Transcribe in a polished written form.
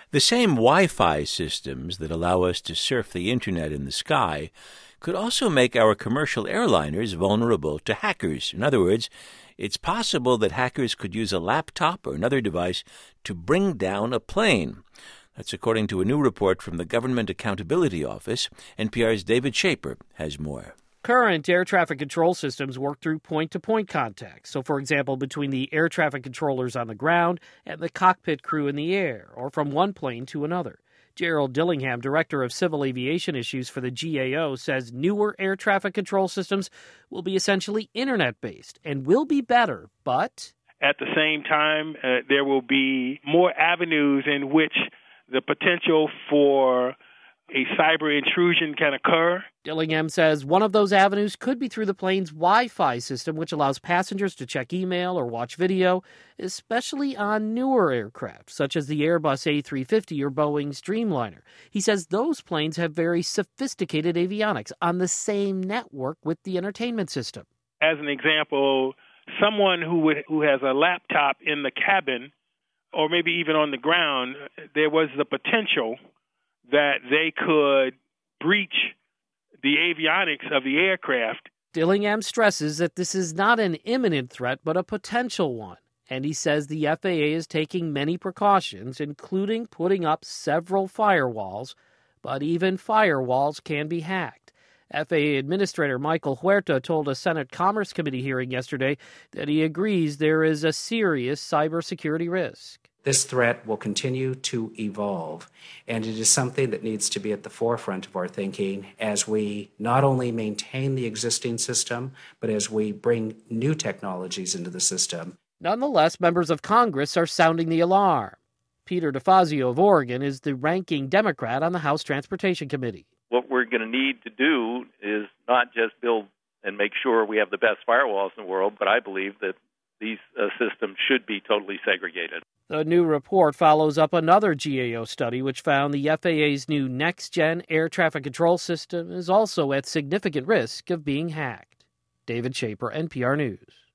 The same Wi-Fi systems that allow us to surf the internet in the sky could also make our commercial airliners vulnerable to hackers. In other words, it's possible that hackers could use a laptop or another device to bring down a plane. That's according to a new report from the Government Accountability Office. NPR's David Schaper has more. Current air traffic control systems work through point-to-point contact. So, for example, between the air traffic controllers on the ground and the cockpit crew in the air, or from one plane to another. Gerald Dillingham, Director of Civil Aviation Issues for the GAO, says newer air traffic control systems will be essentially Internet-based and will be better, but at the same time, there will be more avenues in which the potential for a cyber intrusion can occur. Dillingham says one of those avenues could be through the plane's Wi-Fi system, which allows passengers to check email or watch video, especially on newer aircraft, such as the Airbus A350 or Boeing's Dreamliner. He says those planes have very sophisticated avionics on the same network with the entertainment system. As an example, someone who has a laptop in the cabin or maybe even on the ground, there was the potential that they could breach the avionics of the aircraft. Dillingham stresses that this is not an imminent threat, but a potential one. And he says the FAA is taking many precautions, including putting up several firewalls, but even firewalls can be hacked. FAA Administrator Michael Huerta told a Senate Commerce Committee hearing yesterday that he agrees there is a serious cybersecurity risk. This threat will continue to evolve, and it is something that needs to be at the forefront of our thinking as we not only maintain the existing system, but as we bring new technologies into the system. Nonetheless, members of Congress are sounding the alarm. Peter DeFazio of Oregon is the ranking Democrat on the House Transportation Committee. What we're going to need to do is not just build and make sure we have the best firewalls in the world, but I believe that these systems should be totally segregated. The new report follows up another GAO study which found the FAA's new next-gen air traffic control system is also at significant risk of being hacked. David Schaper, NPR News.